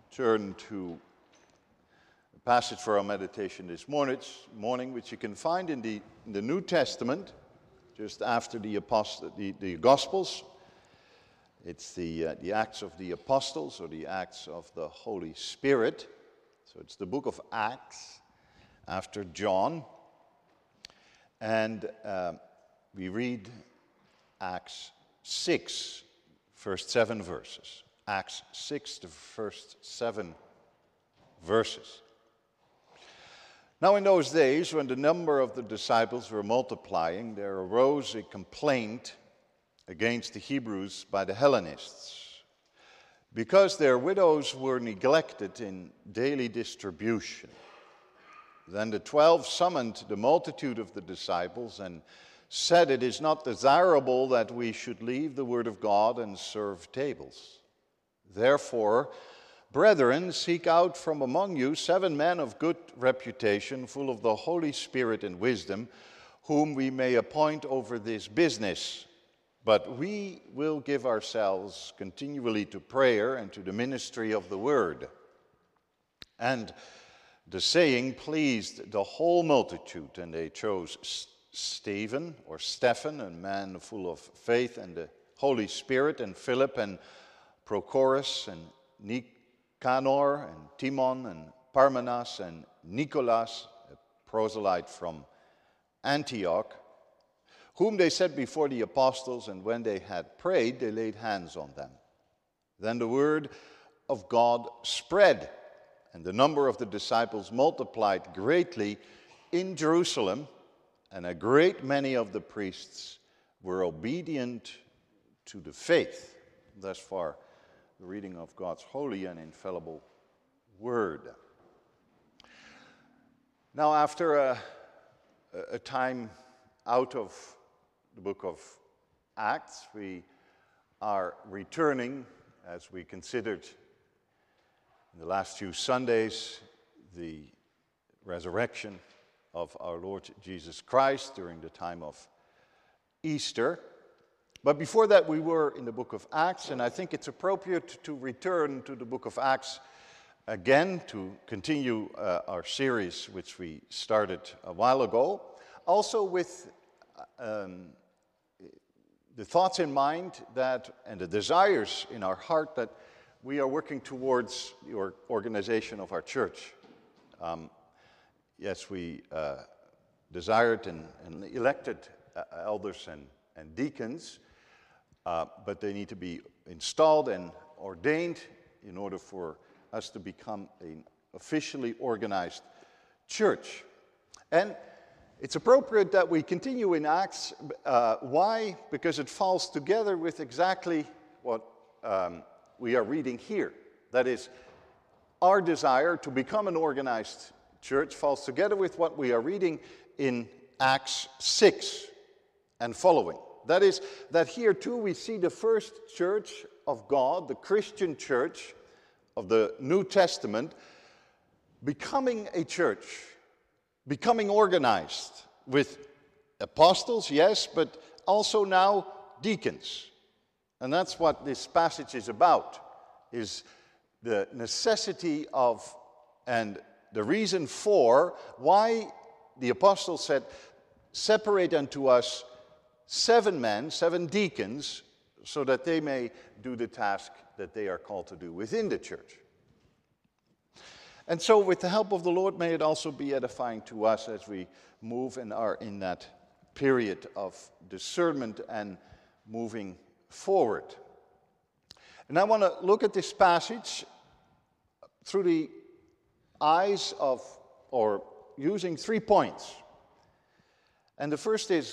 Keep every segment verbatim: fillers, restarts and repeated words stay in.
turn to a passage for our meditation this morning, which you can find in the, in the New Testament, just after the, Apost- the, the Gospels. It's the, uh, the Acts of the Apostles, or the Acts of the Holy Spirit. So it's the book of Acts, after John. And uh, we read Acts six, first seven verses. Acts six, the first seven verses. Now in those days, when the number of the disciples were multiplying, there arose a complaint against the Hebrews by the Hellenists, because their widows were neglected in daily distribution. Then the twelve summoned the multitude of the disciples and said, "It is not desirable that we should leave the word of God and serve tables. Therefore, brethren, seek out from among you seven men of good reputation, full of the Holy Spirit and wisdom, whom we may appoint over this business. But we will give ourselves continually to prayer and to the ministry of the word." And the saying pleased the whole multitude, and they chose Stephen, or Stephen, a man full of faith and the Holy Spirit, and Philip, and Prochorus, and Nicanor, and Timon, and Parmenas, and Nicholas, a proselyte from Antioch, whom they set before the apostles, and when they had prayed, they laid hands on them. Then the word of God spread, and the number of the disciples multiplied greatly in Jerusalem, and a great many of the priests were obedient to the faith. Thus far, the reading of God's holy and infallible word. Now, after a, a time out of the book of Acts, we are returning, as we considered in the last few Sundays, the resurrection of our Lord Jesus Christ during the time of Easter. But before that, we were in the book of Acts, and I think it's appropriate to return to the book of Acts again to continue uh, our series, which we started a while ago, also with um, the thoughts in mind that, and the desires in our heart that we are working towards the organization of our church. Um, yes, we uh, desired and, and elected uh, elders and, and deacons, uh, but they need to be installed and ordained in order for us to become an officially organized church. And it's appropriate that we continue in Acts. Uh, why? Because it falls together with exactly what um, we are reading here. That is, our desire to become an organized church falls together with what we are reading in Acts six and following. That is, that here too we see the first church of God, the Christian church of the New Testament, becoming a church, becoming organized with apostles, yes, but also now deacons. And that's what this passage is about, is the necessity of and the reason for why the apostles said, "Separate unto us seven men, seven deacons, so that they may do the task that they are called to do within the church." And so with the help of the Lord, may it also be edifying to us as we move and are in that period of discernment and moving forward. And I want to look at this passage through the eyes of, or using three points. And the first is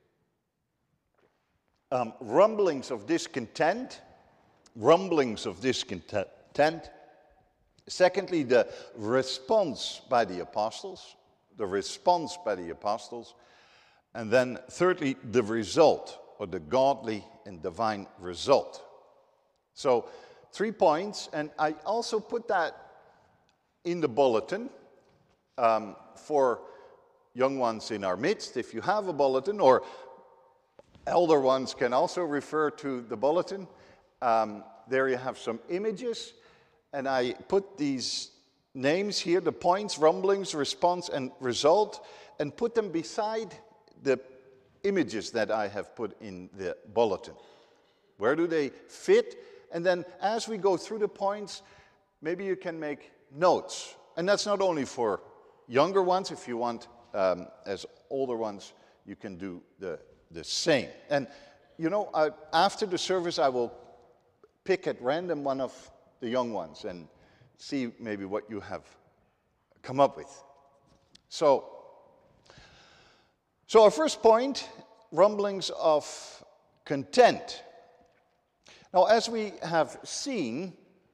um, rumblings of discontent, rumblings of discontent. Secondly, the response by the apostles, the response by the apostles. And then thirdly, the result, or the godly and divine result. So, three points, and I also put that in the bulletin um, for young ones in our midst. If you have a bulletin, or elder ones can also refer to the bulletin. Um, there you have some images, and I put these names here, the points, rumblings, response, and result, and put them beside the images that I have put in the bulletin. Where do they fit? And then as we go through the points, maybe you can make notes. And that's not only for younger ones. If you want, um, as older ones, you can do the, the same. And, you know, I, after the service, I will pick at random one of the young ones and see maybe what you have come up with. So, so our first point, rumblings of content. Now, as we have seen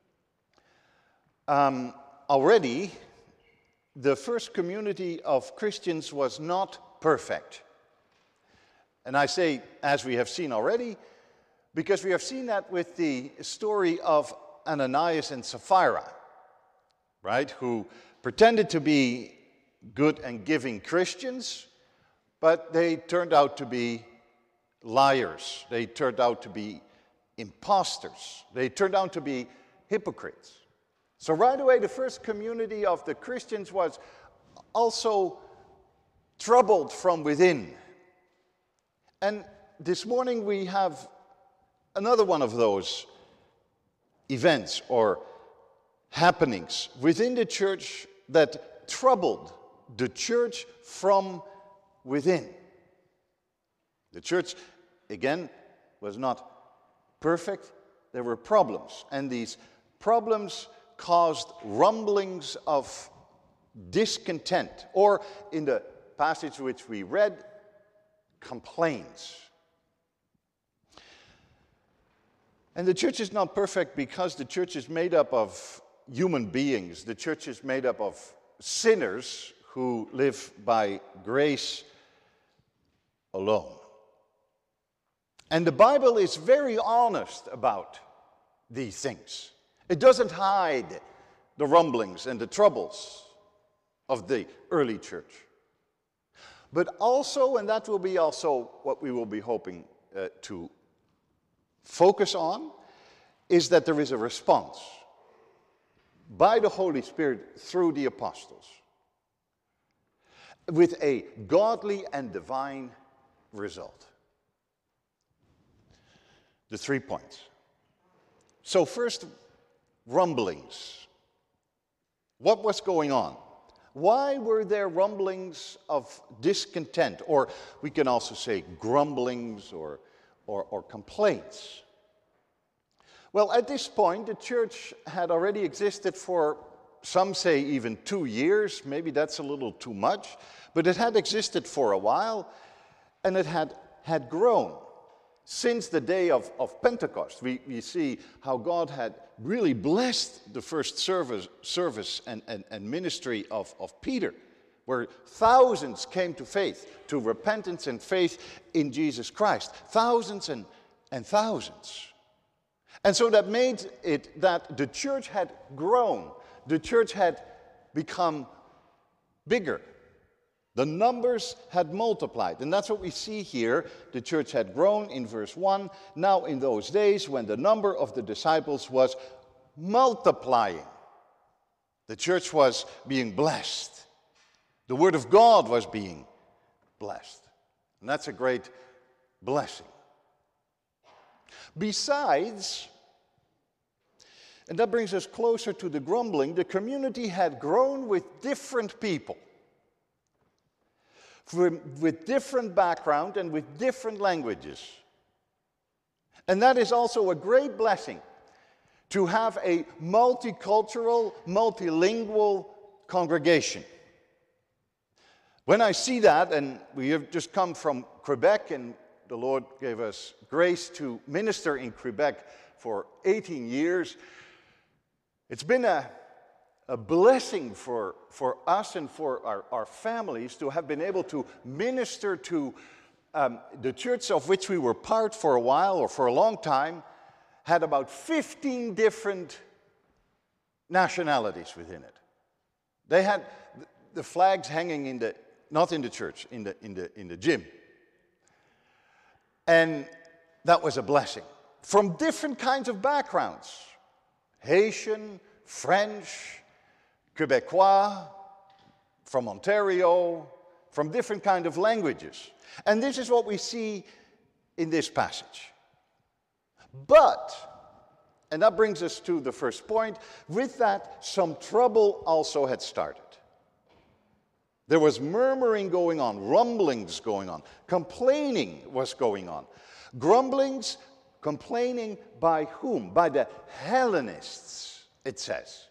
um, already, the first community of Christians was not perfect. And I say, as we have seen already, because we have seen that with the story of Ananias and Sapphira, right, who pretended to be good and giving Christians, but they turned out to be liars. They turned out to be imposters. They turned out to be hypocrites. So right away, the first community of the Christians was also troubled from within. And this morning we have another one of those events or happenings within the church that troubled the church from within. The church, again, was not perfect. There were problems, and these problems caused rumblings of discontent, or in the passage which we read, complaints. And the church is not perfect because the church is made up of human beings. The church is made up of sinners who live by grace alone. And the Bible is very honest about these things. It doesn't hide the rumblings and the troubles of the early church. But also, and that will be also what we will be hoping uh, to focus on, is that there is a response by the Holy Spirit through the apostles with a godly and divine result. The three points. So first, rumblings. What was going on? Why were there rumblings of discontent? Or we can also say grumblings or, or, or complaints. Well, at this point, the church had already existed for, some say, even two years. Maybe that's a little too much. But it had existed for a while, and it had, had grown. Since the day of, of Pentecost, we, we see how God had really blessed the first service, service and, and, and ministry of, of Peter, where thousands came to faith, to repentance and faith in Jesus Christ. Thousands and, and thousands. And so that made it that the church had grown. The church had become bigger. The numbers had multiplied. And that's what we see here. The church had grown in verse one. Now in those days when the number of the disciples was multiplying, the church was being blessed. The word of God was being blessed. And that's a great blessing. Besides, and that brings us closer to the grumbling, the community had grown with different people. With different background and with different languages. And that is also a great blessing, to have a multicultural, multilingual congregation. When I see that, and we have just come from Quebec, and the Lord gave us grace to minister in Quebec for eighteen years, it's been a A blessing for, for us and for our, our families to have been able to minister to um, the church of which we were part for a while or for a long time, had about fifteen different nationalities within it. They had the flags hanging in the, not in the church, in the, in the, in the gym. And that was a blessing. From different kinds of backgrounds. Haitian, French, Quebecois, from Ontario, from different kind of languages. And this is what we see in this passage. But, and that brings us to the first point, with that, some trouble also had started. There was murmuring going on, rumblings going on, complaining was going on. Grumblings, complaining by whom? By the Hellenists, it says.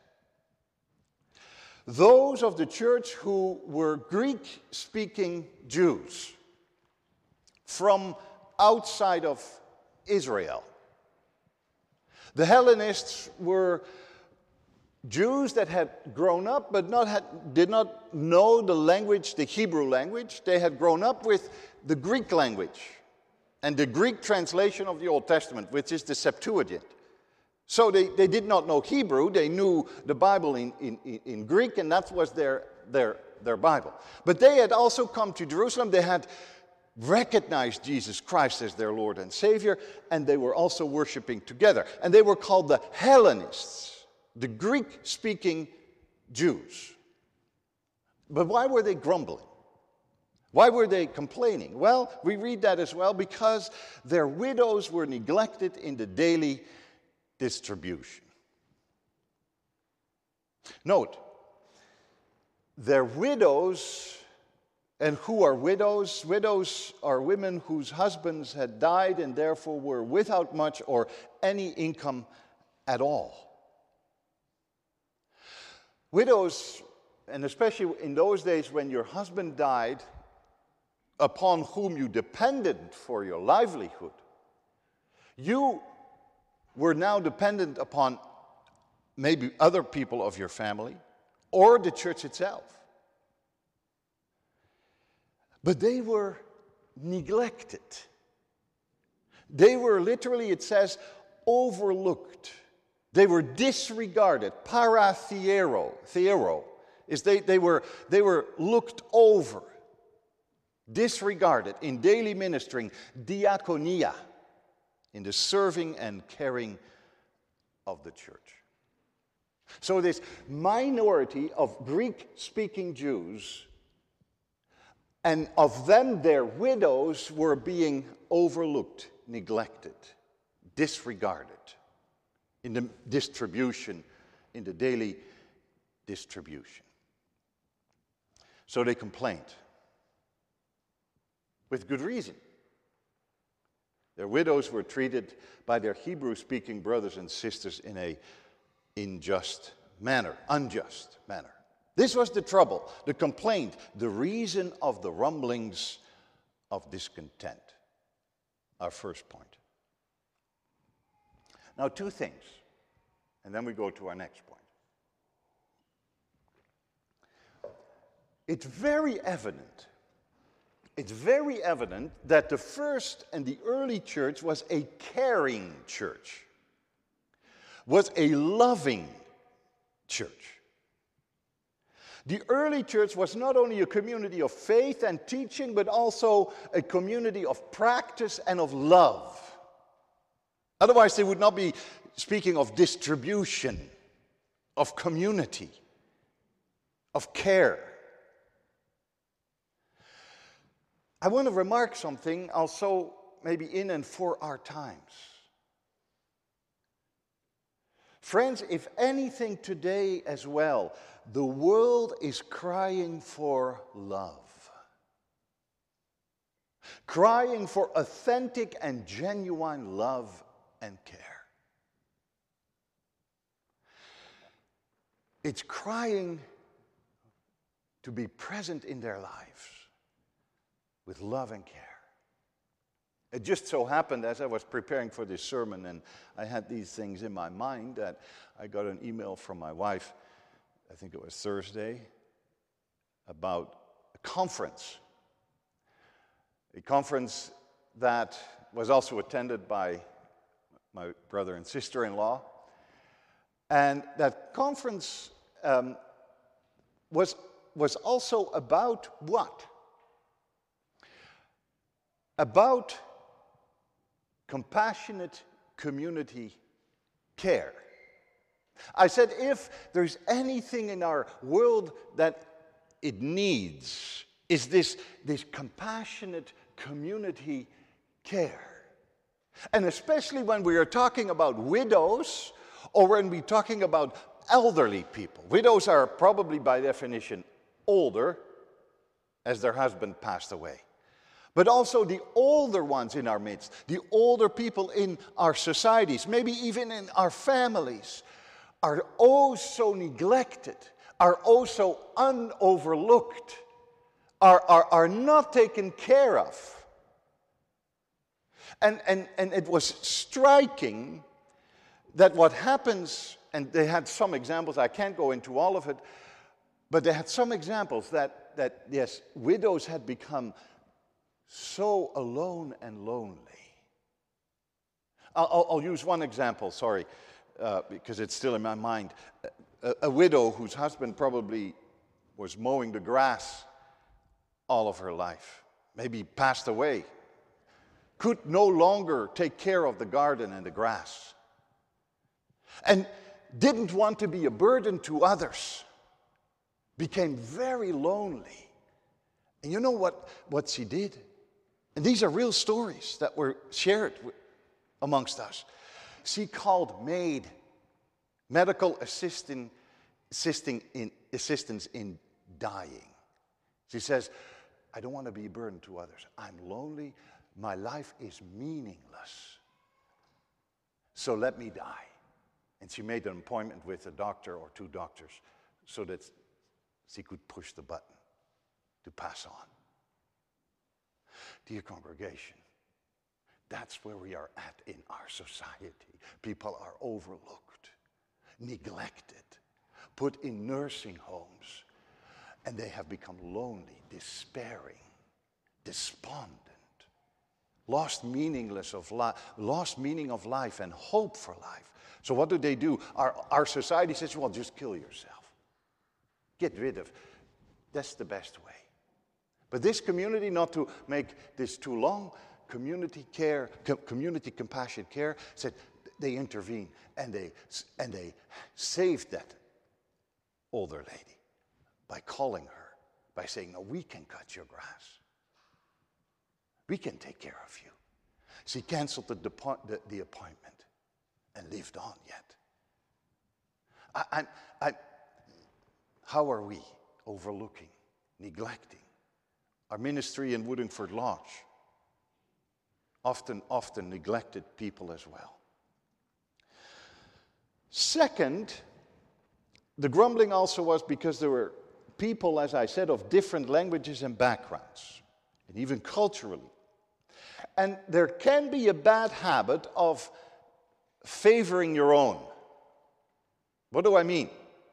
Those of the church who were Greek-speaking Jews from outside of Israel. The Hellenists were Jews that had grown up but not had, did not know the language, the Hebrew language. They had grown up with the Greek language and the Greek translation of the Old Testament, which is the Septuagint. So they, they did not know Hebrew. They knew the Bible in, in, in Greek, and that was their, their, their Bible. But they had also come to Jerusalem. They had recognized Jesus Christ as their Lord and Savior, and they were also worshiping together. And they were called the Hellenists, the Greek-speaking Jews. But why were they grumbling? Why were they complaining? Well, we read that as well because their widows were neglected in the daily distribution. Note, their widows, and who are widows? Widows are women whose husbands had died and therefore were without much or any income at all. Widows, and especially in those days when your husband died, upon whom you depended for your livelihood, you were now dependent upon maybe other people of your family or the church itself. But they were neglected. They were literally, it says, overlooked. They were disregarded. Parathiero, theero, is they, they, were, they were looked over, disregarded in daily ministering, diakonia, in the serving and caring of the church. So this minority of Greek-speaking Jews, and of them their widows, were being overlooked, neglected, disregarded in the distribution, in the daily distribution. So they complained, with good reason. Their widows were treated by their Hebrew-speaking brothers and sisters in a unjust manner, unjust manner. This was the trouble, the complaint, the reason of the rumblings of discontent. Our first point. Now, two things, and then we go to our next point. It's very evident It's very evident that the first and the early church was a caring church, was a loving church. The early church was not only a community of faith and teaching, but also a community of practice and of love. Otherwise, they would not be speaking of distribution, of community, of care. I want to remark something also maybe in and for our times. Friends, if anything today as well, the world is crying for love. Crying for authentic and genuine love and care. It's crying to be present in their lives with love and care. It just so happened as I was preparing for this sermon and I had these things in my mind that I got an email from my wife, I think it was Thursday, about a conference. A conference that was also attended by my brother and sister-in-law. And that conference um, was, was also about what? About compassionate community care. I said, if there's anything in our world that it needs, is this, this compassionate community care. And especially when we are talking about widows, or when we're talking about elderly people. Widows are probably by definition older, as their husband passed away. But also the older ones in our midst, the older people in our societies, maybe even in our families, are oh so neglected, are oh so unoverlooked, are, are, are not taken care of. And, and, and it was striking that what happens, and they had some examples, I can't go into all of it, but they had some examples that, that yes, widows had become so alone and lonely. I'll, I'll, I'll use one example, sorry, uh, because it's still in my mind. A, a widow whose husband probably was mowing the grass all of her life, maybe passed away, could no longer take care of the garden and the grass, and didn't want to be a burden to others, became very lonely. And you know what, what she did? And these are real stories that were shared amongst us. She called MAID, medical assisting, assisting in, assistance in dying. She says, I don't want to be a burden to others. I'm lonely. My life is meaningless. So let me die. And she made an appointment with a doctor or two doctors so that she could push the button to pass on. Dear congregation, that's where we are at in our society. People are overlooked, neglected, put in nursing homes, and they have become lonely, despairing, despondent, lost meaningless of life, lost meaning of life and hope for life. So what do they do? Our, our society says, well, just kill yourself. Get rid of. That's the best way. But this community, not to make this too long, community care, com- community compassion care, said they intervened and they, and they saved that older lady by calling her, by saying, no, we can cut your grass. We can take care of you. She canceled the, depo- the, the appointment and lived on yet. I, I, I, how are we overlooking, neglecting our ministry in Woodingford Lodge? Often, often neglected people as well. Second, the grumbling also was because there were people, as I said, of different languages and backgrounds, and even culturally. And there can be a bad habit of favoring your own. What do I mean?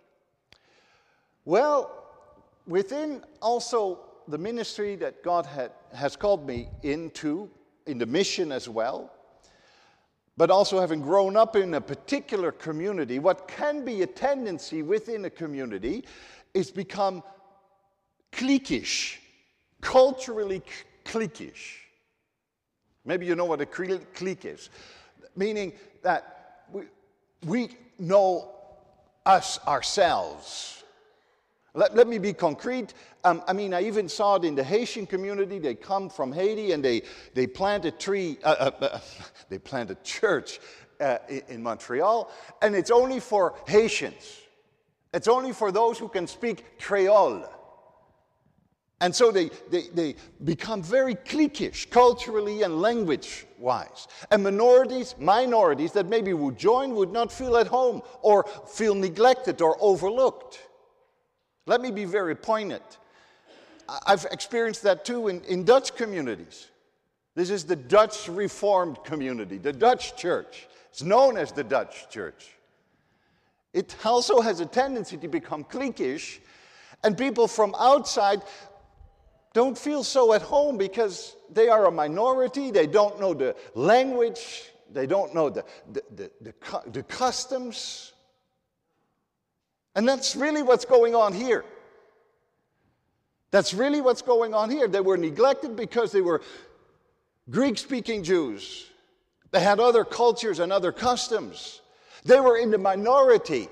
Well, within also the ministry that God had, has called me into, in the mission as well, but also having grown up in a particular community, what can be a tendency within a community is become cliquish, culturally cliquish. Maybe you know what a clique is, meaning that we, we know us ourselves. Let, let me be concrete. Um, I mean, I even saw it in the Haitian community. They come from Haiti and they, they plant a tree, uh, uh, uh, they plant a church uh, in, in Montreal, and it's only for Haitians. It's only for those who can speak Creole. And so they, they, they become very cliquish, culturally and language-wise. And minorities, minorities that maybe would join would not feel at home or feel neglected or overlooked. Let me be very poignant. I've experienced that too in, in Dutch communities. This is the Dutch Reformed community, the Dutch church. It's known as the Dutch church. It also has a tendency to become cliquish, and people from outside don't feel so at home because they are a minority, they don't know the language, they don't know the, the, the, the, the customs. And that's really what's going on here. That's really what's going on here. They were neglected because they were Greek-speaking Jews. They had other cultures and other customs. They were in the minority.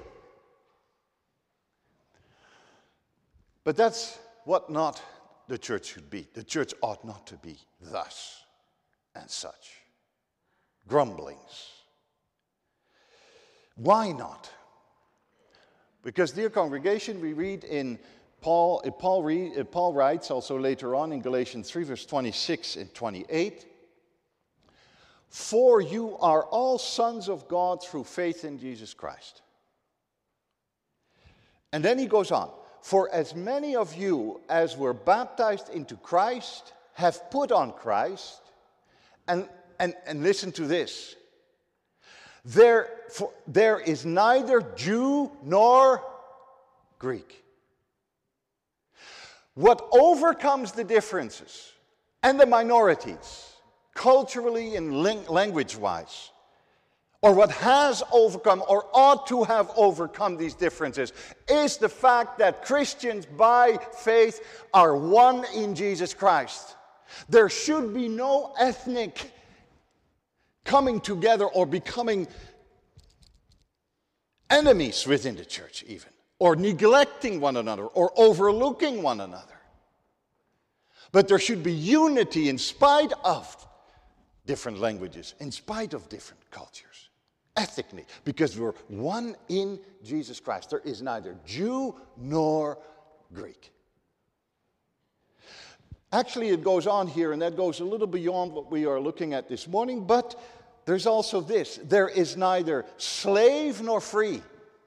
But that's what not the church should be. The church ought not to be thus and such. Grumblings. Why not? Because, dear congregation, we read in Paul, uh, Paul, read, uh, Paul writes also later on in Galatians three, verse twenty-six and twenty-eight, "For you are all sons of God through faith in Jesus Christ." And then he goes on, "For as many of you as were baptized into Christ have put on Christ," and, and, and listen to this, there, for, there is neither Jew nor Greek. What overcomes the differences and the minorities, culturally and language-wise, or what has overcome or ought to have overcome these differences, is the fact that Christians by faith are one in Jesus Christ. There should be no ethnic coming together or becoming enemies within the church even, or neglecting one another, or overlooking one another. But there should be unity in spite of different languages, in spite of different cultures, ethnically, because we're one in Jesus Christ. There is neither Jew nor Greek. Actually, it goes on here, and that goes a little beyond what we are looking at this morning, but there's also this: there is neither slave nor free.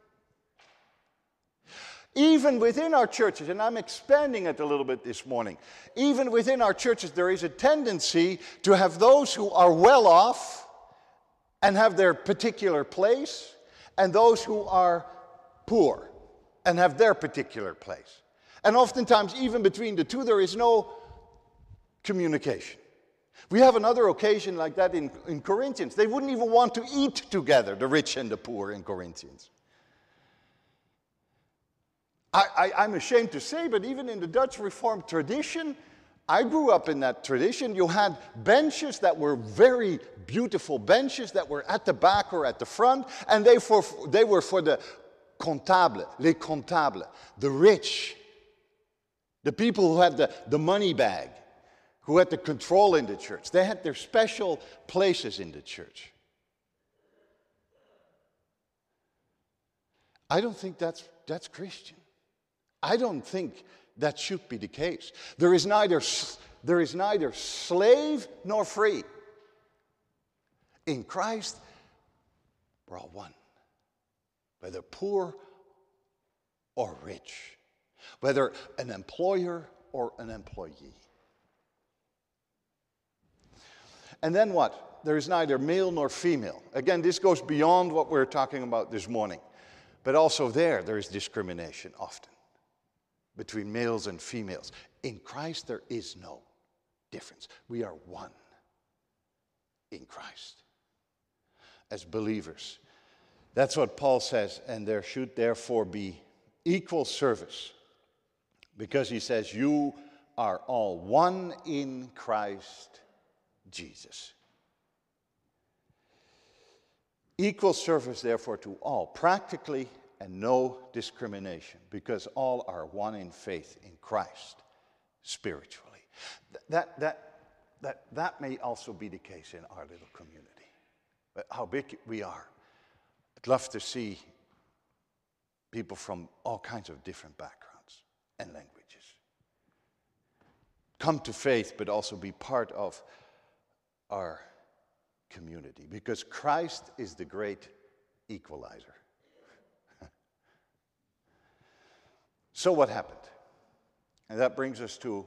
Even within our churches, and I'm expanding it a little bit this morning, even within our churches there is a tendency to have those who are well off and have their particular place, and those who are poor and have their particular place. And oftentimes, even between the two, there is no communication. We have another occasion like that in, in Corinthians. They wouldn't even want to eat together, the rich and the poor in Corinthians. I, I, I'm ashamed to say, but even in the Dutch Reformed tradition, I grew up in that tradition. You had benches that were very beautiful benches that were at the back or at the front, and they, for, they were for the comptables, les comptables, the rich, the people who had the, the money bag, who had the control in the church. They had their special places in the church. I don't think that's, that's Christian. I don't think that should be the case. There is neither, there is neither slave nor free. In Christ, we're all one. Whether poor or rich. Whether an employer or an employee. And then what? There is neither male nor female. Again, this goes beyond what we're talking about this morning. But also there, there is discrimination often between males and females. In Christ, there is no difference. We are one in Christ as believers. That's what Paul says, and there should therefore be equal service, because he says, you are all one in Christ Jesus. Equal service, therefore, to all, practically, and no discrimination, because all are one in faith in Christ, spiritually. That, that, that, that may also be the case in our little community. But how big we are. I'd love to see people from all kinds of different backgrounds and languages come to faith, but also be part of our community, because Christ is the great equalizer. So what happened? And that brings us to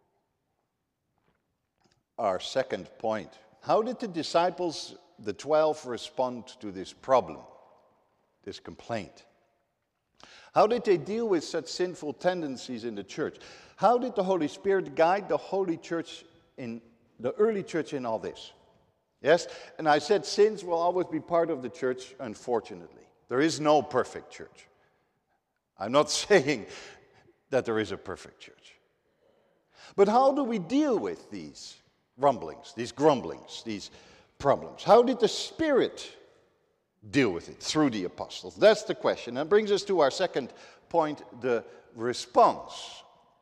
our second point. How did the disciples, the twelve, respond to this problem, this complaint? How did they deal with such sinful tendencies in the church? How did the Holy Spirit guide the Holy Church in the early church in all this? Yes, and I said sins will always be part of the church, unfortunately. There is no perfect church. I'm not saying that there is a perfect church. But how do we deal with these rumblings, these grumblings, these problems? How did the Spirit deal with it through the apostles? That's the question. That brings us to our second point, the response.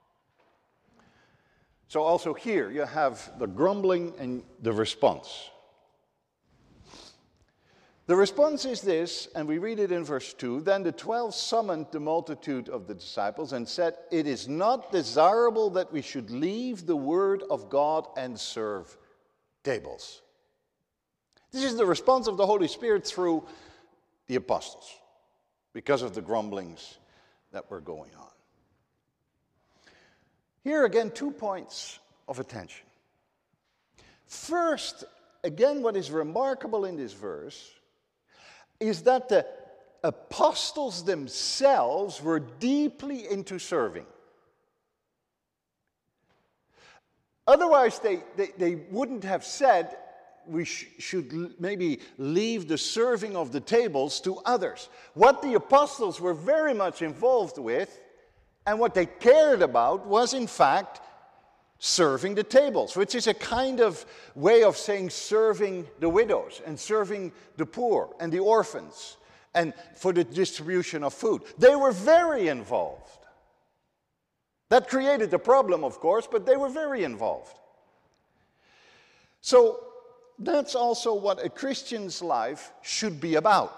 So also here you have the grumbling and the response. The response is this, and we read it in verse two. Then the twelve summoned the multitude of the disciples and said, "It is not desirable that we should leave the word of God and serve tables." This is the response of the Holy Spirit through the apostles because of the grumblings that were going on. Here again, two points of attention. First, again, what is remarkable in this verse is that the apostles themselves were deeply into serving. Otherwise, they, they, they wouldn't have said, we sh- should l- maybe leave the serving of the tables to others. What the apostles were very much involved with, and what they cared about, was in fact serving the tables, which is a kind of way of saying serving the widows and serving the poor and the orphans and for the distribution of food. They were very involved. That created the problem, of course, but they were very involved. So that's also what a Christian's life should be about.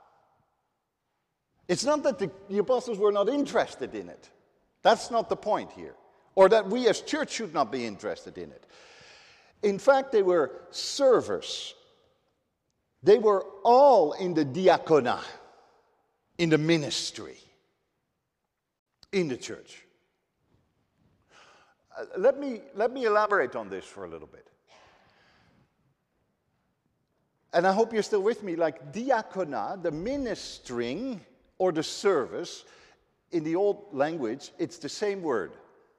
It's not that the, the apostles were not interested in it. That's not the point here. Or that we as church should not be interested in it. In fact, they were servers. They were all in the diakonia, in the ministry, in the church. Uh, let me, let me elaborate on this for a little bit. And I hope you're still with me. Like diakonia, the ministering or the service, in the old language, it's the same word.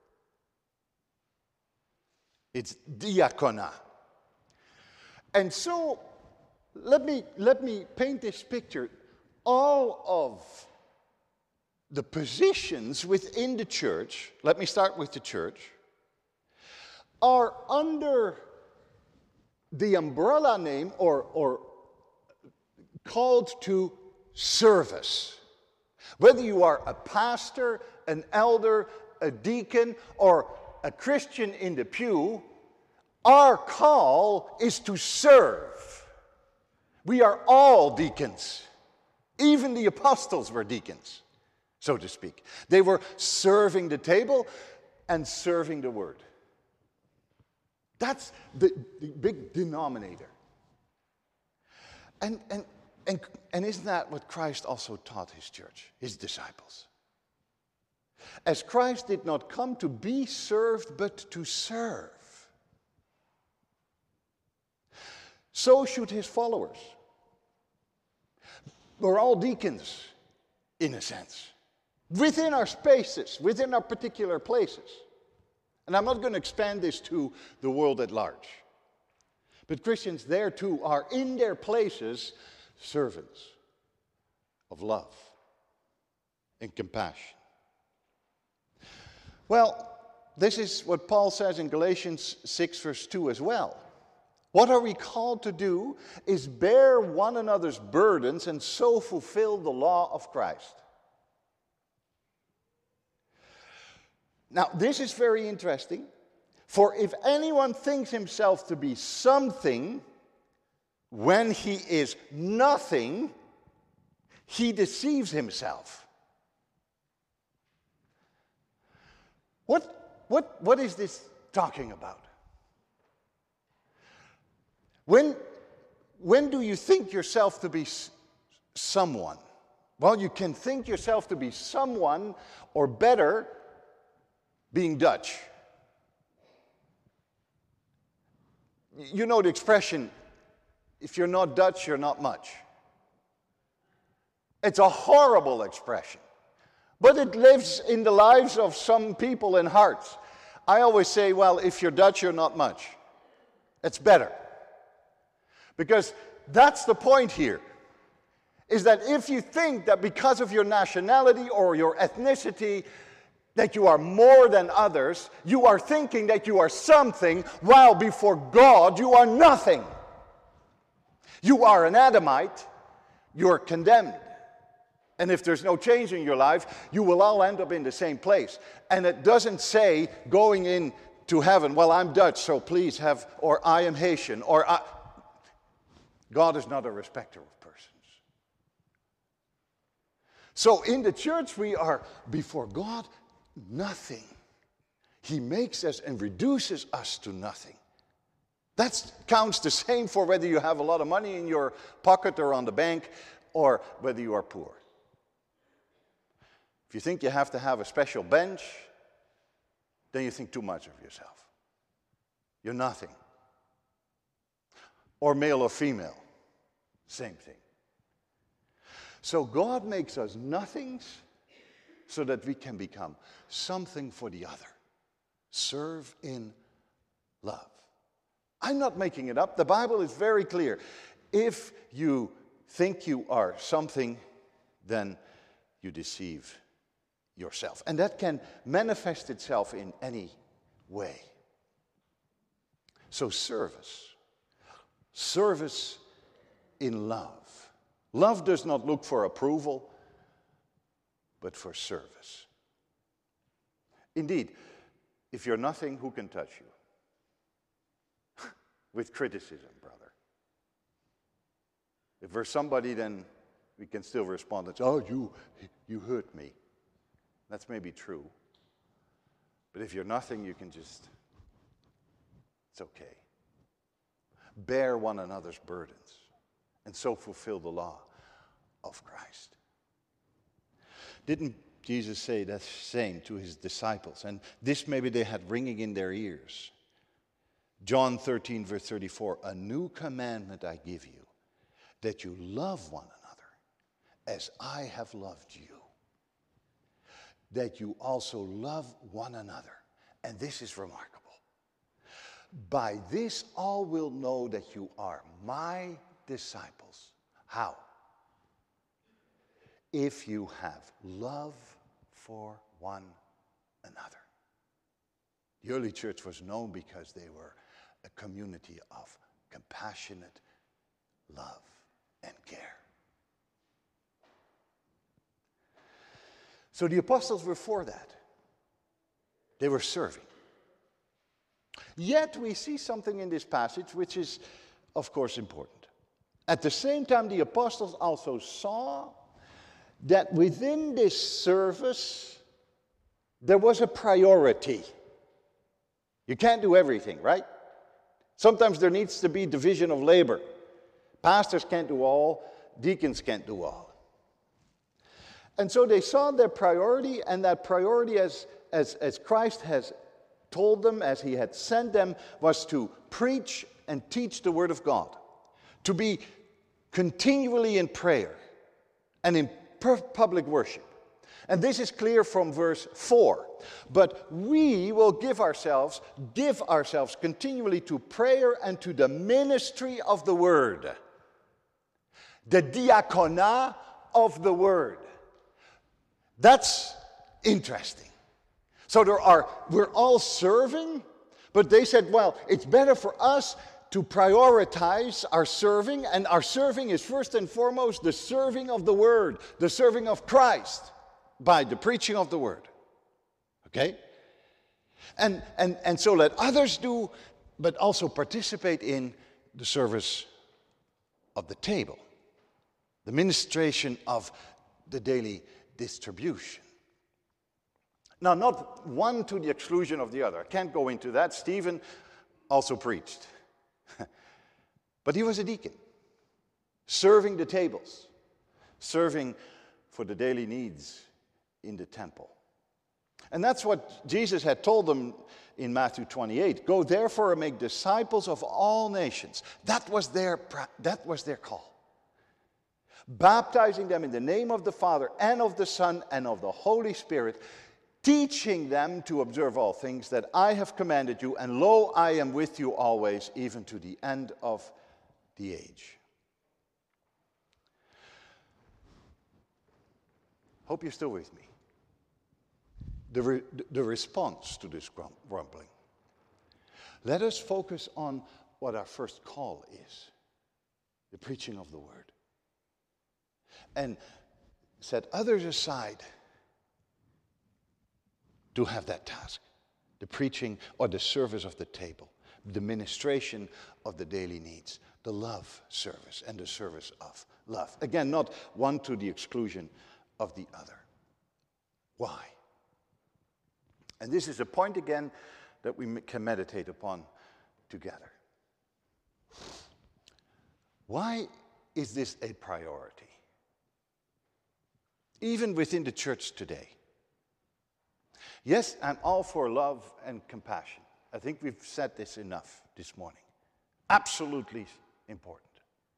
It's diakonia. And so, let me, let me paint this picture. All of the positions within the church, let me start with the church, are under the umbrella name or, or called to service. Whether you are a pastor, an elder, a deacon, or a Christian in the pew, our call is to serve. We are all deacons. Even the apostles were deacons, so to speak. They were serving the table and serving the word. That's the, the big denominator. And, and, and, and isn't that what Christ also taught his church, his disciples? As Christ did not come to be served, but to serve, so should his followers. We're all deacons, in a sense, within our spaces, within our particular places. And I'm not going to expand this to the world at large. But Christians there too are in their places servants of love and compassion. Well, this is what Paul says in Galatians six verse two as well. What are we called to do is bear one another's burdens and so fulfill the law of Christ. Now, this is very interesting, for if anyone thinks himself to be something when he is nothing, he deceives himself. What, what, what is this talking about? When, when do you think yourself to be s- someone? Well, you can think yourself to be someone, or better, being Dutch. You know the expression, if you're not Dutch, you're not much. It's a horrible expression, but it lives in the lives of some people and hearts. I always say, well, if you're Dutch, you're not much. It's better. Because that's the point here, is that if you think that because of your nationality or your ethnicity, that you are more than others, you are thinking that you are something, while before God you are nothing. You are an Adamite, you're condemned. And if there's no change in your life, you will all end up in the same place. And it doesn't say going into heaven, well, I'm Dutch, so please have, or I am Haitian, or I... God is not a respecter of persons. So in the church, we are before God nothing. He makes us and reduces us to nothing. That counts the same for whether you have a lot of money in your pocket or on the bank, or whether you are poor. If you think you have to have a special bench, then you think too much of yourself. You're nothing. Or male or female, same thing. So God makes us nothings so that we can become something for the other. Serve in love. I'm not making it up. The Bible is very clear. If you think you are something, then you deceive yourself. And that can manifest itself in any way. So service. Service in love. Love does not look for approval, but for service. Indeed, if you're nothing, who can touch you? With criticism, brother. If we're somebody, then we can still respond and say, oh, you, you hurt me. That's maybe true. But if you're nothing, you can just, it's okay. Bear one another's burdens, and so fulfill the law of Christ. Didn't Jesus say the same to his disciples? And this maybe they had ringing in their ears. John thirteen, verse thirty-four, a new commandment I give you, that you love one another as I have loved you. That you also love one another. And this is remarkable. By this all will know that you are my disciples. How? If you have love for one another. The early church was known because they were a community of compassionate love and care. So the apostles were for that. They were serving. Yet we see something in this passage which is, of course, important. At the same time, the apostles also saw that within this service, there was a priority. You can't do everything, right? Sometimes there needs to be division of labor. Pastors can't do all, deacons can't do all. And so they saw their priority, and that priority, as, as, as Christ has told them, as he had sent them, was to preach and teach the Word of God, to be continually in prayer and in public worship. And this is clear from verse four. But we will give ourselves, give ourselves continually to prayer and to the ministry of the Word. The diakonia of the Word. That's interesting. So there are, we're all serving, but they said, well, it's better for us to prioritize our serving, and our serving is first and foremost the serving of the Word, the serving of Christ by the preaching of the Word. Okay? And, and, and so let others do, but also participate in the service of the table, the ministration of the daily distribution. Now, not one to the exclusion of the other. I can't go into that. Stephen also preached. But he was a deacon, serving the tables, serving for the daily needs in the temple. And that's what Jesus had told them in Matthew twenty-eight. Go therefore and make disciples of all nations. That was their, that was their call. Baptizing them in the name of the Father and of the Son and of the Holy Spirit, teaching them to observe all things that I have commanded you, and lo, I am with you always, even to the end of the age. Hope you're still with me. The, re- the response to this grumbling. Let us focus on what our first call is, the preaching of the Word. and set others aside to have that task. The preaching or the service of the table, the ministration of the daily needs, the love service and the service of love. Again, not one to the exclusion of the other. Why? And this is a point again that we can meditate upon together. Why is this a priority? Even within the church today. Yes, I'm all for love and compassion. I think we've said this enough this morning. Absolutely important.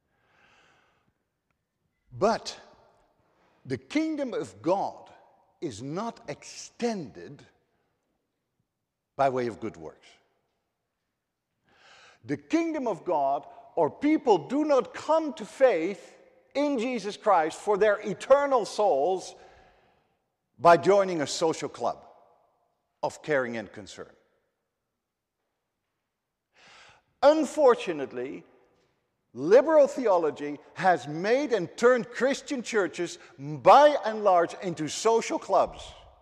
But the kingdom of God is not extended by way of good works. The kingdom of God, or people do not come to faith in Jesus Christ for their eternal souls by joining a social club of caring and concern. Unfortunately, liberal theology has made and turned Christian churches by and large into social clubs.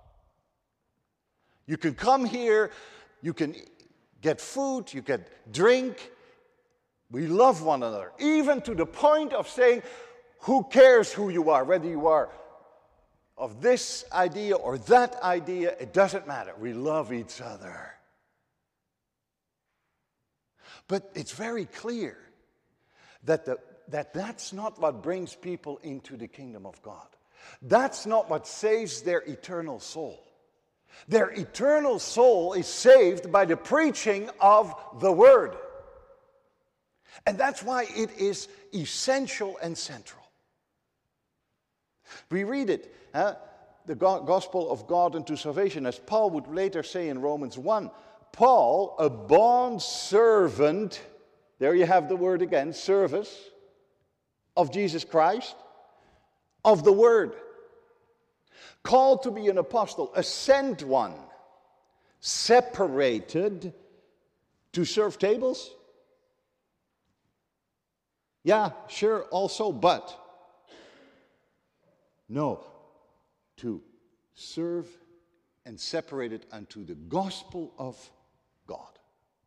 You can come here, you can get food, you get drink. We love one another, even to the point of saying, who cares who you are, whether you are of this idea or that idea, it doesn't matter. We love each other. But it's very clear that, the, that that's not what brings people into the kingdom of God. That's not what saves their eternal soul. Their eternal soul is saved by the preaching of the word. And that's why it is essential and central. We read it, huh? The gospel of God unto salvation, as Paul would later say in Romans one. Paul, a bond servant, there you have the word again, service, of Jesus Christ, of the word. Called to be an apostle, a sent one, separated to serve tables? Yeah, sure, also, but no, to serve and separated unto the gospel of God.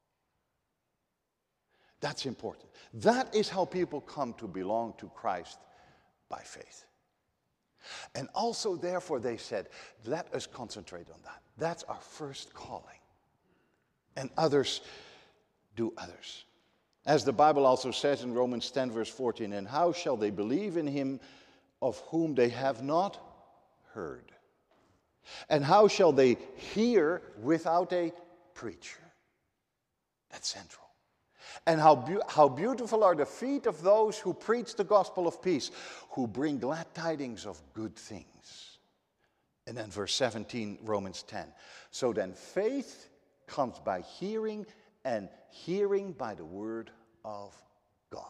That's important. That is how people come to belong to Christ by faith. And also, therefore, they said, let us concentrate on that. That's our first calling. And others do others. As the Bible also says in Romans ten, verse fourteen, and how shall they believe in him of whom they have not heard? And how shall they hear without a preacher? That's central. And how, be- how beautiful are the feet of those who preach the gospel of peace, who bring glad tidings of good things. And then verse seventeen, Romans ten. So then faith comes by hearing, and hearing by the word of God.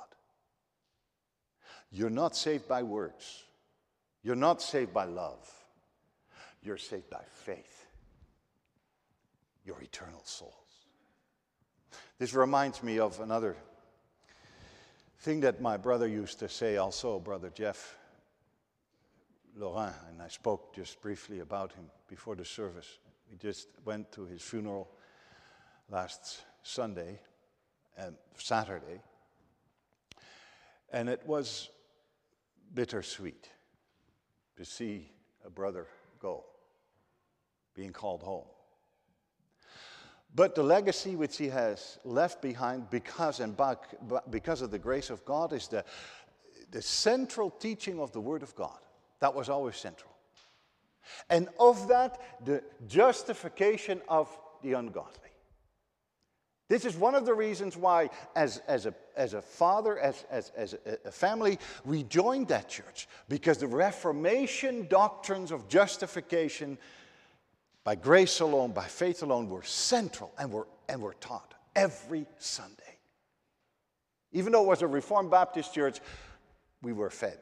You're not saved by works. You're not saved by love. You're saved by faith. Your eternal souls. This reminds me of another thing that my brother used to say also, Brother Jeff Laurent, and I spoke just briefly about him before the service. We just went to his funeral last Sunday and Saturday, and it was bittersweet to see a brother go, being called home. But the legacy which he has left behind because and by, because of the grace of God is the, the central teaching of the Word of God. That was always central. And of that, the justification of the ungodly. This is one of the reasons why, as, as, a, as a father, as, as, as a family, we joined that church. Because the Reformation doctrines of justification by grace alone, by faith alone, were central and were, and were taught every Sunday. Even though it was a Reformed Baptist church, we were fed.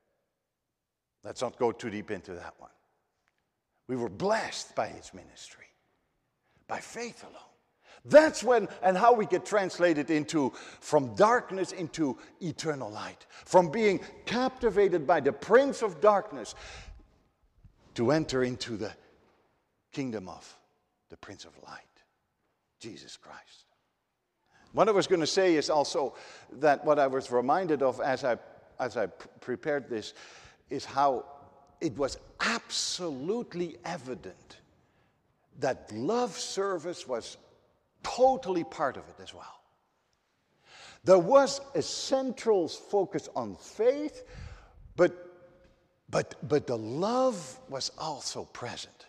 Let's not go too deep into that one. We were blessed by his ministry, by faith alone. That's when and how we get translated into from darkness into eternal light. From being captivated by the prince of darkness to enter into the kingdom of the Prince of Light, Jesus Christ. What I was going to say is also that what I was reminded of as I as I pr- prepared this is how it was absolutely evident that love service was totally part of it as well. There was a central focus on faith, but but but the love was also present.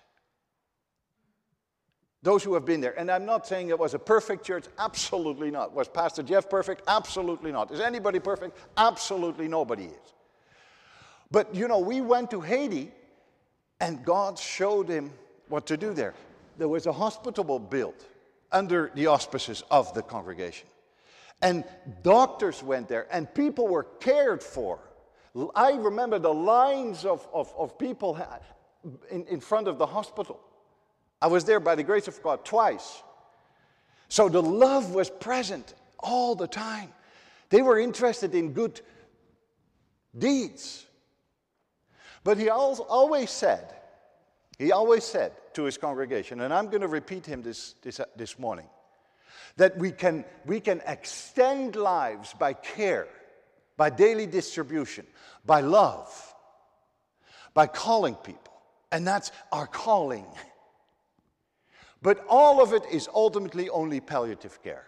Those who have been there, and I'm not saying it was a perfect church, absolutely not. Was Pastor Jeff perfect? Absolutely not. Is anybody perfect? Absolutely nobody is. But you know, we went to Haiti, and God showed him what to do there. There was a hospital built under the auspices of the congregation. And doctors went there, and people were cared for. I remember the lines of, of, of people in, in front of the hospital. I was there by the grace of God twice. So the love was present all the time. They were interested in good deeds. But he always said, he always said to his congregation, and I'm going to repeat him this, this, this morning, that we can, we can extend lives by care, by daily distribution, by love, by calling people. And that's our calling. But all of it is ultimately only palliative care.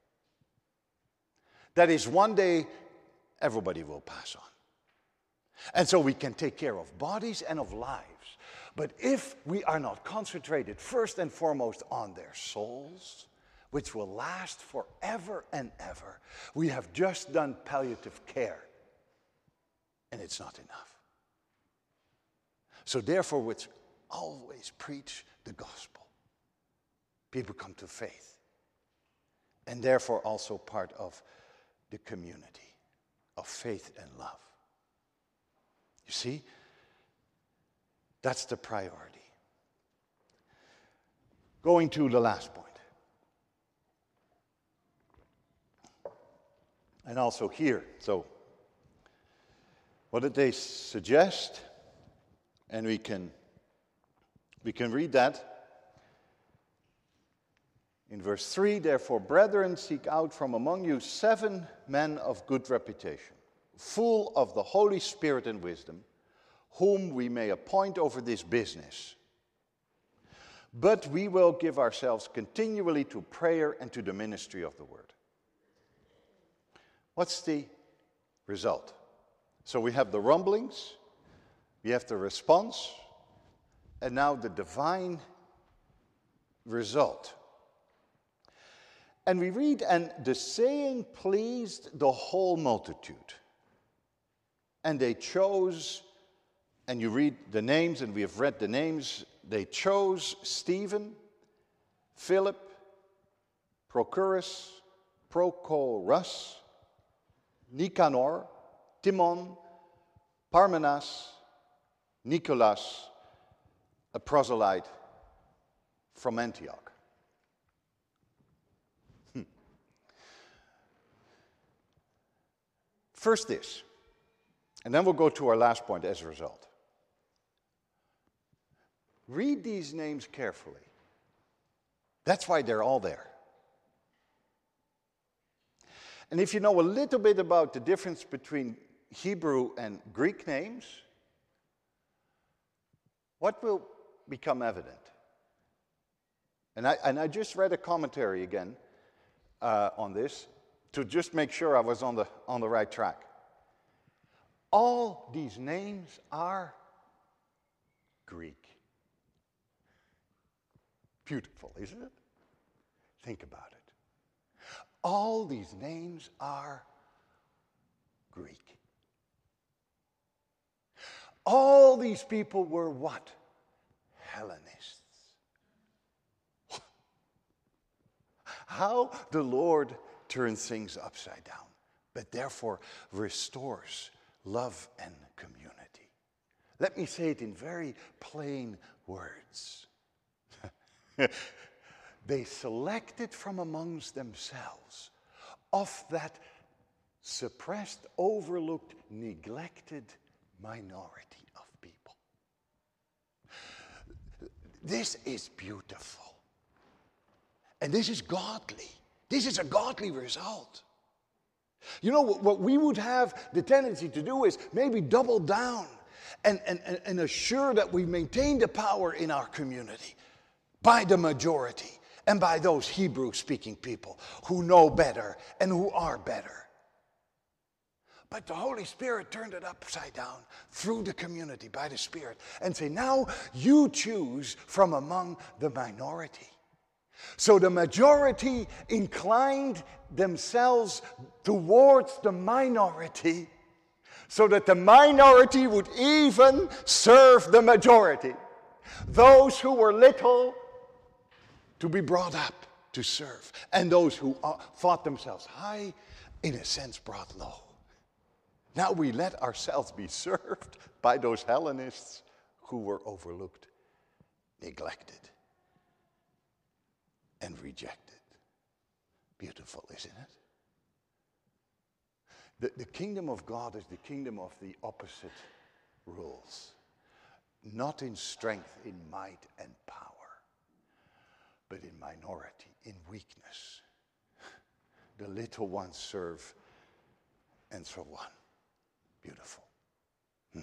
That is, one day, everybody will pass on. And so we can take care of bodies and of lives. But if we are not concentrated first and foremost on their souls, which will last forever and ever, we have just done palliative care. And it's not enough. So therefore, we always preach the gospel. People come to faith, and therefore also part of the community of faith and love. You see, that's the priority. Going to the last point. And also here, so what did they suggest? And we can, we can read that. In verse three, therefore, brethren, seek out from among you seven men of good reputation, full of the Holy Spirit and wisdom, whom we may appoint over this business. But we will give ourselves continually to prayer and to the ministry of the word. What's the result? So we have the rumblings, we have the response, and now the divine result. And we read, and the saying pleased the whole multitude. And they chose, and you read the names, and we have read the names, they chose Stephen, Philip, Prochorus, Prochorus, Nicanor, Timon, Parmenas, Nicholas, a proselyte from Antioch. First this, and then we'll go to our last point as a result. Read these names carefully. That's why they're all there. And if you know a little bit about the difference between Hebrew and Greek names, what will become evident? And I, and I just read a commentary again uh, on this, to just make sure I was on the, on the right track. All these names are Greek. Beautiful, isn't it? Think about it. All these names are Greek. All these people were what? Hellenists. How the Lord turns things upside down, but therefore restores love and community. Let me say it in very plain words. They selected from amongst themselves of that suppressed, overlooked, neglected minority of people. This is beautiful. And this is godly. This is a godly result. You know, what we would have the tendency to do is maybe double down and, and, and assure that we maintain the power in our community by the majority and by those Hebrew-speaking people who know better and who are better. But the Holy Spirit turned it upside down through the community by the Spirit and say, now you choose from among the minority. So the majority inclined themselves towards the minority so that the minority would even serve the majority. Those who were little to be brought up to serve, and those who thought themselves high, in a sense, brought low. Now we let ourselves be served by those Hellenists who were overlooked, neglected, and rejected. Beautiful, isn't it? The, the kingdom of God is the kingdom of the opposite rules. Not in strength, in might and power, but in minority, in weakness. The little ones serve, and so on. Beautiful. Hmm.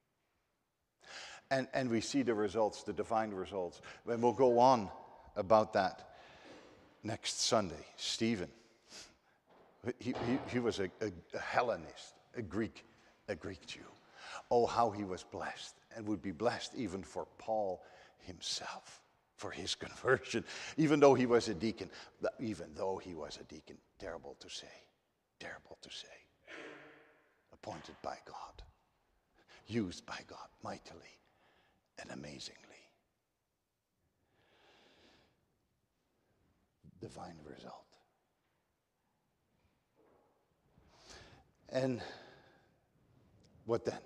And, and we see the results, the divine results. And we'll go on about that next Sunday. Stephen, he, he, he was a, a, a Hellenist, a Greek, a Greek Jew. Oh, how he was blessed, and would be blessed even for Paul himself, for his conversion, even though he was a deacon. Even though he was a deacon, terrible to say, terrible to say. Appointed by God, used by God mightily and amazingly. Divine result. And what then?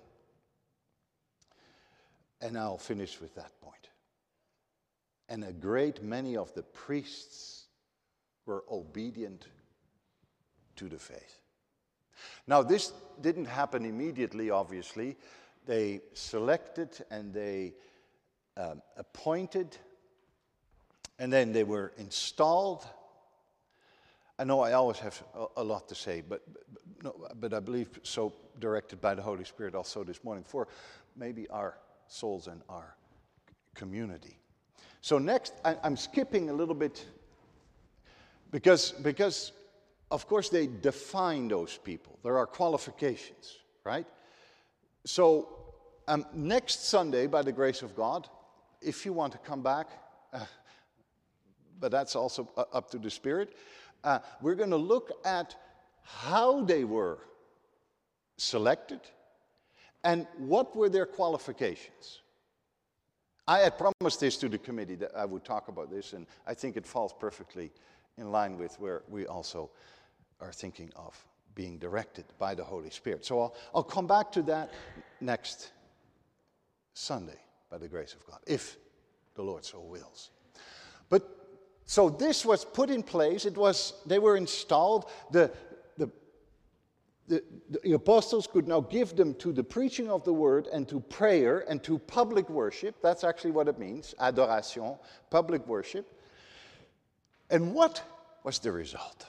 And I'll finish with that point. And a great many of the priests were obedient to the faith. Now, this didn't happen immediately, obviously. They selected and they um, appointed, and then they were installed. I know I always have a, a lot to say, but, but, no, but I believe so directed by the Holy Spirit also this morning for maybe our souls and our community. So next, I, I'm skipping a little bit because because. Of course, they define those people. There are qualifications, right? So um, next Sunday, by the grace of God, if you want to come back, uh, but that's also up to the Spirit, uh, we're going to look at how they were selected and what were their qualifications. I had promised this to the committee that I would talk about this, and I think it falls perfectly in line with where we also are thinking of being directed by the Holy Spirit. So I'll, I'll come back to that next Sunday, by the grace of God, if the Lord so wills. But so this was put in place. It was they were installed. The the the, the apostles could now give them to the preaching of the word and to prayer and to public worship. That's actually what it means, adoration, public worship. And what was the result?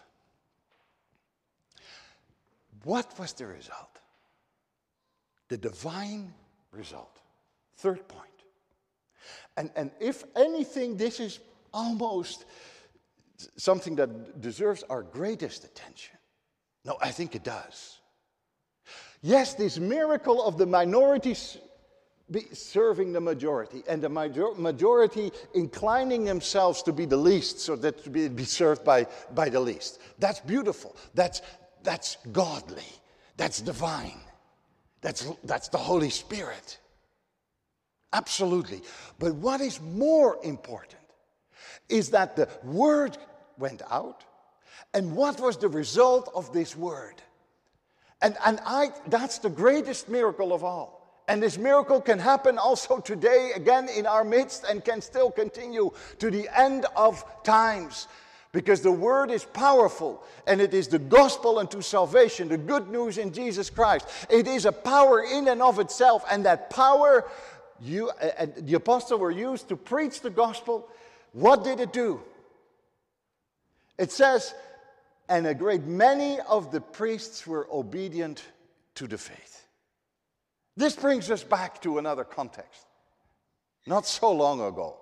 What was the result? The divine result. Third point. And, and if anything, this is almost something that deserves our greatest attention. No, I think it does. Yes, this miracle of the minority serving the majority, and the major majority inclining themselves to be the least, so that to be, be served by, by the least. That's beautiful. That's, that's godly. That's divine. That's, that's the Holy Spirit. Absolutely. But what is more important is that the word went out, and what was the result of this word? And, and I, that's the greatest miracle of all. And this miracle can happen also today, again in our midst, and can still continue to the end of times. Because the word is powerful, and it is the gospel unto salvation, the good news in Jesus Christ. It is a power in and of itself, and that power, you, uh, the apostles were used to preach the gospel. What did it do? It says, and a great many of the priests were obedient to the faith. This brings us back to another context, not so long ago.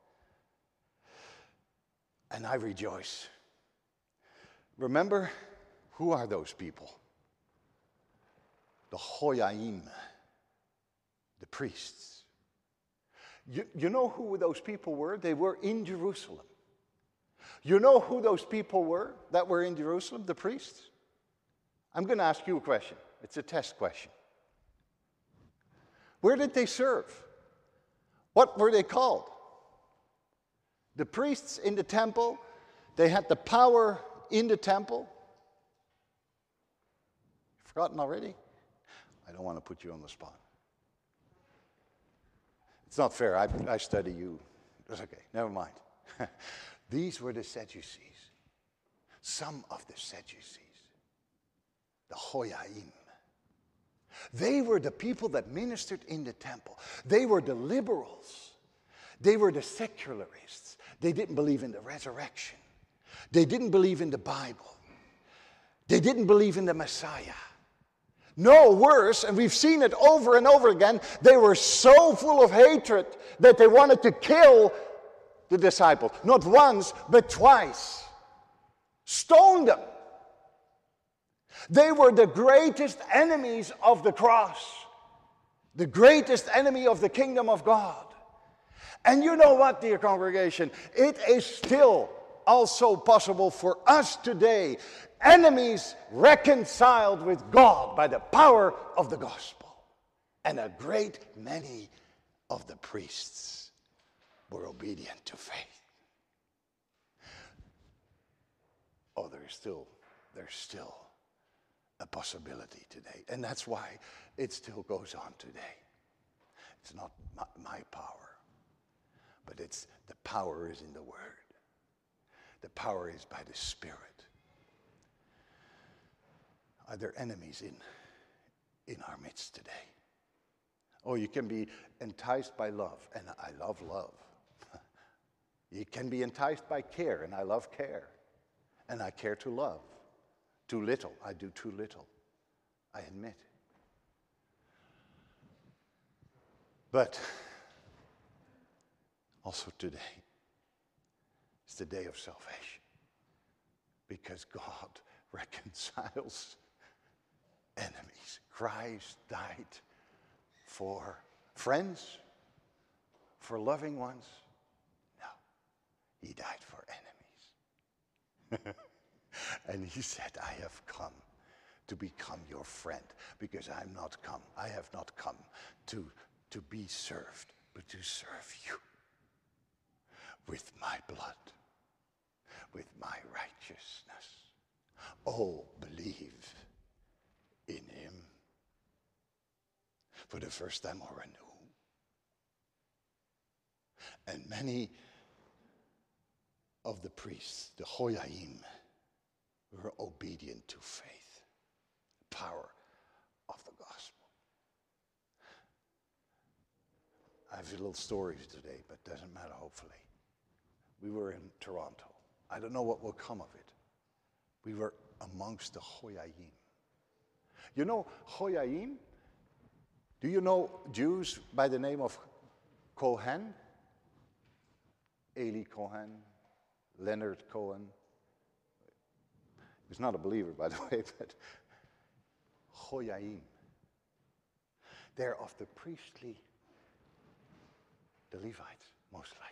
And I rejoice. Remember, who are those people? The Hoyaim, the priests. You, you know who those people were? They were in Jerusalem. You know who those people were that were in Jerusalem? The priests. I'm going to ask you a question. It's a test question. Where did they serve? What were they called? The priests in the temple, they had the power in the temple. Forgotten already? I don't want to put you on the spot. It's not fair. I, I study you. It's okay. Never mind. These were the Sadducees. Some of the Sadducees. The Hoyaim. They were the people that ministered in the temple. They were the liberals. They were the secularists. They didn't believe in the resurrection. They didn't believe in the Bible. They didn't believe in the Messiah. No, worse, and we've seen it over and over again, they were so full of hatred that they wanted to kill the disciples. Not once, but twice. Stoned them. They were the greatest enemies of the cross. The greatest enemy of the kingdom of God. And you know what, dear congregation? It is still also possible for us today, enemies reconciled with God by the power of the gospel. And a great many of the priests were obedient to faith. Oh, there's still, there's still a possibility today. And that's why it still goes on today. It's not my, my power. But it's the power is in the Word. The power is by the Spirit. Are there enemies in, in our midst today? Oh, you can be enticed by love, and I love love. You can be enticed by care, and I love care. And I care to love. Too little, I do too little. I admit. But also today, it's the day of salvation. Because God reconciles enemies. Christ died for friends, for loving ones. No, he died for enemies. And he said, I have come to become your friend, because I'm not come, I have not come to, to be served, but to serve you. With my blood, with my righteousness. Oh, believe in him for the first time or anew. And many of the priests, the Hoyaim, were obedient to faith, the power of the gospel. I have little stories today, but it doesn't matter, hopefully. We were in Toronto. I don't know what will come of it. We were amongst the Hoyaim. You know Hoyaim? Do you know Jews by the name of Cohen? Eli Cohen, Leonard Cohen. He's not a believer, by the way, but Hoyaim. They're of the priestly, the Levites, most likely.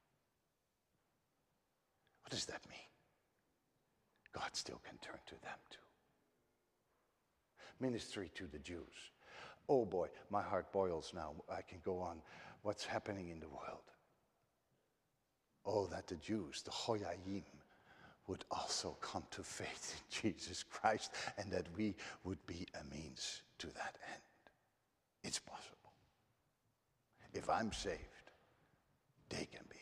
What does that mean? God still can turn to them too. Ministry to the Jews. Oh boy, my heart boils now. I can go on. What's happening in the world? Oh, that the Jews, the Hoyaim, would also come to faith in Jesus Christ, and that we would be a means to that end. It's possible. If I'm saved, they can be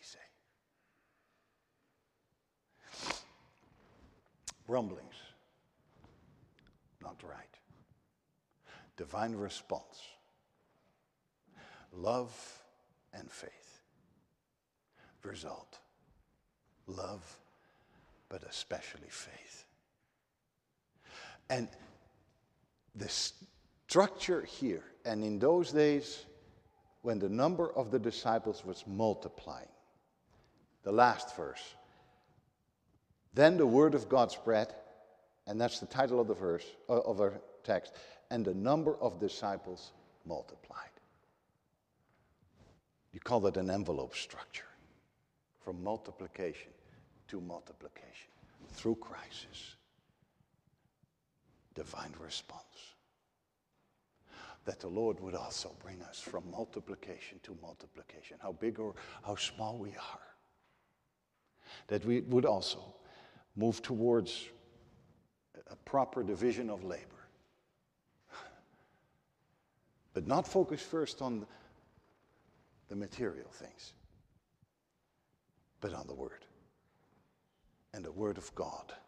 saved. Rumblings, not right. Divine response, love and faith. Result, love, but especially faith. And the structure here, and in those days, when the number of the disciples was multiplying, the last verse, then the word of God spread, and that's the title of the verse, uh, of our text, and the number of disciples multiplied. You call that an envelope structure, from multiplication to multiplication, through crisis, divine response. That the Lord would also bring us from multiplication to multiplication, how big or how small we are. That we would also move towards a proper division of labor. But not focus first on the material things, but on the Word. And the Word of God